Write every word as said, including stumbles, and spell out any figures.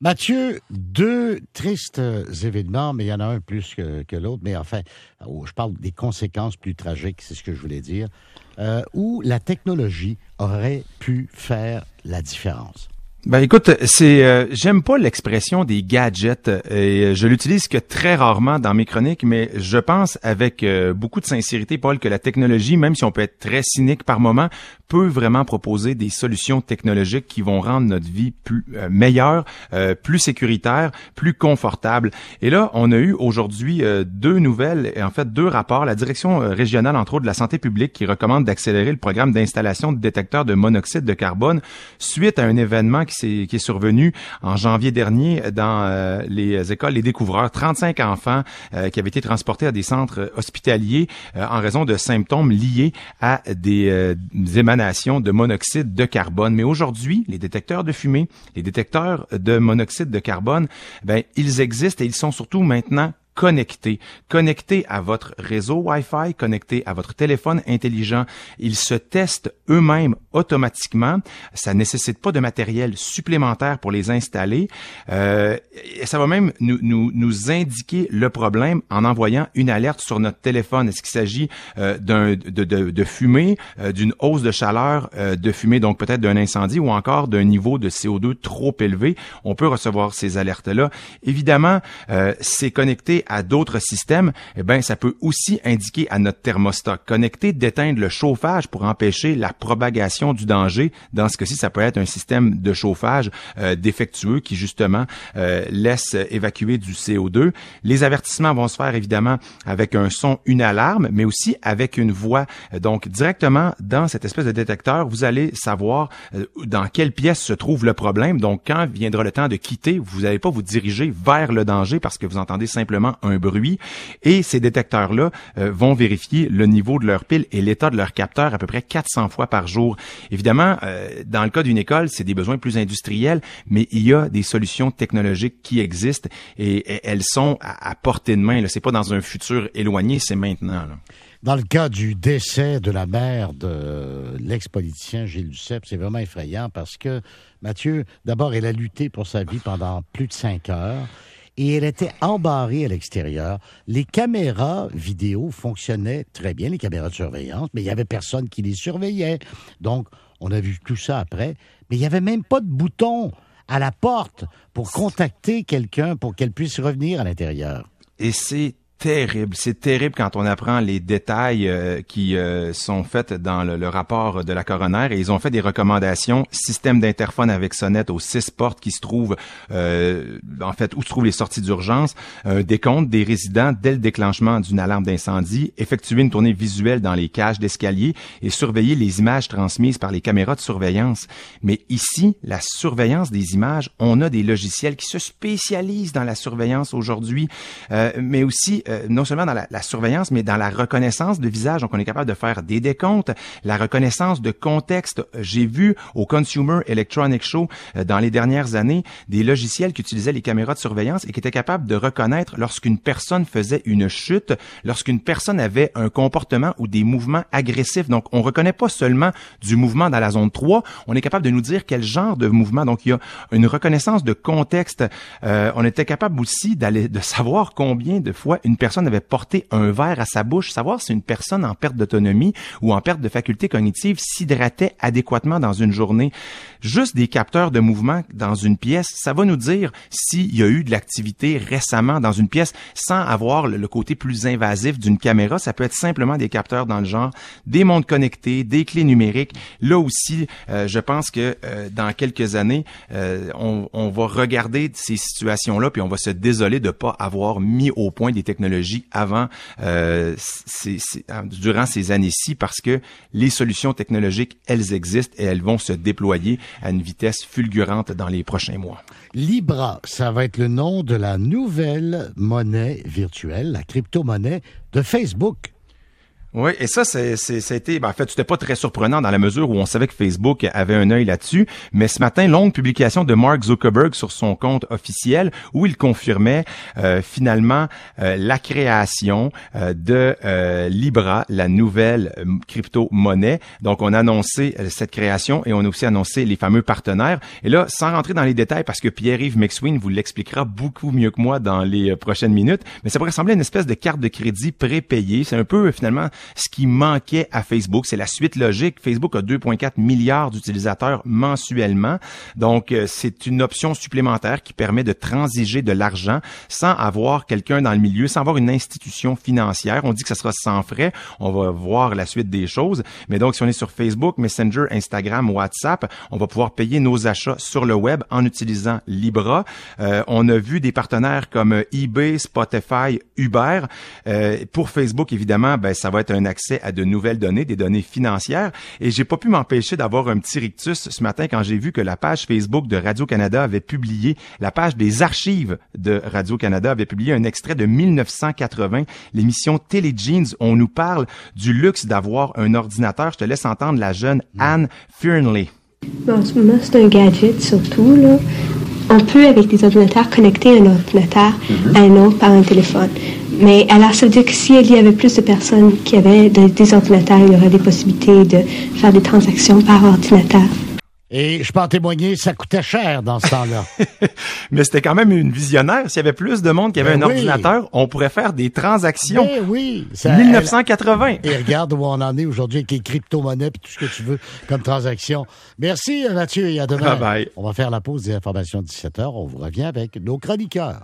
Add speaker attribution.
Speaker 1: Mathieu, deux tristes événements, mais il y en a un plus que, que l'autre, mais enfin, je parle des conséquences plus tragiques, c'est ce que je voulais dire, euh, où la technologie aurait pu faire la différence.
Speaker 2: Ben écoute, c'est euh, j'aime pas l'expression des gadgets et je l'utilise que très rarement dans mes chroniques, mais je pense avec euh, beaucoup de sincérité, Paul, que la technologie, même si on peut être très cynique par moment, peut vraiment proposer des solutions technologiques qui vont rendre notre vie plus euh, meilleure, euh, plus sécuritaire, plus confortable. Et là, on a eu aujourd'hui euh, deux nouvelles, et en fait deux rapports. La direction régionale, entre autres, de la santé publique qui recommande d'accélérer le programme d'installation de détecteurs de monoxyde de carbone suite à un événement qui Qui est, qui est survenu en janvier dernier dans euh, les écoles Les Découvreurs. trente-cinq enfants euh, qui avaient été transportés à des centres hospitaliers euh, en raison de symptômes liés à des, euh, des émanations de monoxyde de carbone. Mais aujourd'hui, les détecteurs de fumée, les détecteurs de monoxyde de carbone, ben ils existent et ils sont surtout maintenant connectés, connectés à votre réseau Wi-Fi, connectés à votre téléphone intelligent. Ils se testent eux-mêmes automatiquement. Ça nécessite pas de matériel supplémentaire pour les installer. Euh, et ça va même nous, nous, nous indiquer le problème en envoyant une alerte sur notre téléphone. Est-ce qu'il s'agit euh, d'un, de, de, de fumée, euh, d'une hausse de chaleur euh, de fumée, donc peut-être d'un incendie ou encore d'un niveau de C O deux trop élevé? On peut recevoir ces alertes-là. Évidemment, euh, c'est connecté à d'autres systèmes, eh ben ça peut aussi indiquer à notre thermostat connecté d'éteindre le chauffage pour empêcher la propagation du danger. Dans ce cas-ci, ça peut être un système de chauffage euh, défectueux qui justement euh, laisse évacuer du C O deux. Les avertissements vont se faire évidemment avec un son, une alarme, mais aussi avec une voix. Donc directement dans cette espèce de détecteur, vous allez savoir euh, dans quelle pièce se trouve le problème. Donc quand viendra le temps de quitter, vous n'allez pas vous diriger vers le danger parce que vous entendez simplement un bruit, et ces détecteurs-là euh, vont vérifier le niveau de leur pile et l'état de leur capteur à peu près quatre cents fois par jour. Évidemment, euh, dans le cas d'une école, c'est des besoins plus industriels, mais il y a des solutions technologiques qui existent et, et elles sont à, à portée de main. Là. C'est pas dans un futur éloigné, c'est maintenant. Là.
Speaker 1: Dans le cas du décès de la mère de l'ex-politicien Gilles Duceppe, c'est vraiment effrayant parce que, Mathieu, d'abord, elle a lutté pour sa vie pendant plus de cinq heures. Et elle était embarrée à l'extérieur. Les caméras vidéo fonctionnaient très bien, les caméras de surveillance, mais il n'y avait personne qui les surveillait. Donc, on a vu tout ça après, mais il n'y avait même pas de bouton à la porte pour contacter quelqu'un pour qu'elle puisse revenir à l'intérieur.
Speaker 2: Et c'est terrible. C'est terrible quand on apprend les détails euh, qui euh, sont faits dans le, le rapport de la coroner. Et ils ont fait des recommandations. Système d'interphone avec sonnette aux six portes qui se trouvent, euh, en fait, où se trouvent les sorties d'urgence. Un décompte des résidents dès le déclenchement d'une alarme d'incendie. Effectuer une tournée visuelle dans les cages d'escalier et surveiller les images transmises par les caméras de surveillance. Mais ici, la surveillance des images, on a des logiciels qui se spécialisent dans la surveillance aujourd'hui, euh, mais aussi Euh, non seulement dans la, la surveillance, mais dans la reconnaissance de visage. Donc, on est capable de faire des décomptes, la reconnaissance de contexte. J'ai vu au Consumer Electronics Show euh, dans les dernières années des logiciels qui utilisaient les caméras de surveillance et qui étaient capables de reconnaître lorsqu'une personne faisait une chute, lorsqu'une personne avait un comportement ou des mouvements agressifs. Donc, on reconnaît pas seulement du mouvement dans la zone trois, on est capable de nous dire quel genre de mouvement. Donc, il y a une reconnaissance de contexte. Euh, on était capable aussi d'aller de savoir combien de fois une personne avait porté un verre à sa bouche, savoir si une personne en perte d'autonomie ou en perte de faculté cognitive s'hydratait adéquatement dans une journée. Juste des capteurs de mouvement dans une pièce, ça va nous dire s'il y a eu de l'activité récemment dans une pièce sans avoir le, le côté plus invasif d'une caméra. Ça peut être simplement des capteurs dans le genre, des montres connectées, des clés numériques. Là aussi, euh, je pense que euh, dans quelques années, euh, on, on va regarder ces situations-là puis on va se désoler de pas avoir mis au point des technologies avant, euh, c'est, c'est, durant ces années-ci, parce que les solutions technologiques, elles existent et elles vont se déployer à une vitesse fulgurante dans les prochains mois.
Speaker 1: Libra, ça va être le nom de la nouvelle monnaie virtuelle, la crypto-monnaie de Facebook.
Speaker 2: Oui, et ça, c'est, c'est, ça a été, ben, en fait, c'était pas très surprenant dans la mesure où on savait que Facebook avait un œil là-dessus. Mais ce matin, longue publication de Mark Zuckerberg sur son compte officiel où il confirmait euh, finalement euh, la création euh, de euh, Libra, la nouvelle euh, crypto-monnaie. Donc, on a annoncé euh, cette création et on a aussi annoncé les fameux partenaires. Et là, sans rentrer dans les détails, parce que Pierre-Yves McSween vous l'expliquera beaucoup mieux que moi dans les euh, prochaines minutes, mais ça pourrait ressembler à une espèce de carte de crédit prépayée. C'est un peu, euh, finalement, ce qui manquait à Facebook. C'est la suite logique. Facebook a deux virgule quatre milliards d'utilisateurs mensuellement. Donc, euh, c'est une option supplémentaire qui permet de transiger de l'argent sans avoir quelqu'un dans le milieu, sans avoir une institution financière. On dit que ça sera sans frais. On va voir la suite des choses. Mais donc, si on est sur Facebook, Messenger, Instagram, WhatsApp, on va pouvoir payer nos achats sur le web en utilisant Libra. Euh, on a vu des partenaires comme eBay, Spotify, Uber. Euh, pour Facebook, évidemment, ben, ça va être un accès à de nouvelles données, des données financières. Et j'ai pas pu m'empêcher d'avoir un petit rictus ce matin quand j'ai vu que la page Facebook de Radio-Canada avait publié, la page des archives de Radio-Canada avait publié un extrait de mille neuf cent quatre-vingts, l'émission Télé-Jeans. On nous parle du luxe d'avoir un ordinateur. Je te laisse entendre la jeune Anne Fearnley.
Speaker 3: En ce moment, c'est un gadget surtout, là. On peut, avec des ordinateurs, connecter un ordinateur mm-hmm. à un autre par un téléphone. Mais alors, ça veut dire que s'il y avait plus de personnes qui avaient des ordinateurs, il y aurait des possibilités de faire des transactions par ordinateur.
Speaker 1: Et je peux en témoigner, ça coûtait cher dans ce temps-là.
Speaker 2: Mais c'était quand même une visionnaire. S'il y avait plus de monde qui avait ben un oui. ordinateur, on pourrait faire des transactions.
Speaker 1: Ben oui. Ça,
Speaker 2: mille neuf cent quatre-vingts.
Speaker 1: Elle, et regarde où on en est aujourd'hui avec les crypto-monnaies et tout ce que tu veux comme transaction. Merci Mathieu et à demain.
Speaker 2: Bye bye.
Speaker 1: On va faire la pause des informations de dix-sept heures. On vous revient avec nos chroniqueurs.